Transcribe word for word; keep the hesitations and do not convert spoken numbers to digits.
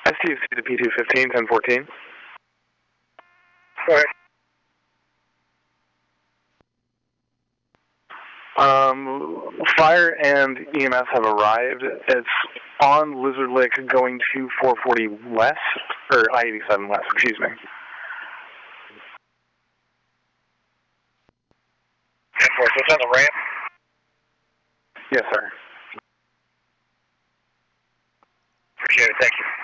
S T C to P two fifteen, ten fourteen. Go ahead. Um, fire and E M S have arrived. It's on Lizard Lick going to four forty west, or I eighty-seven west, excuse me. ten four, so it's on the ramp? Yes, sir. Appreciate it, thank you.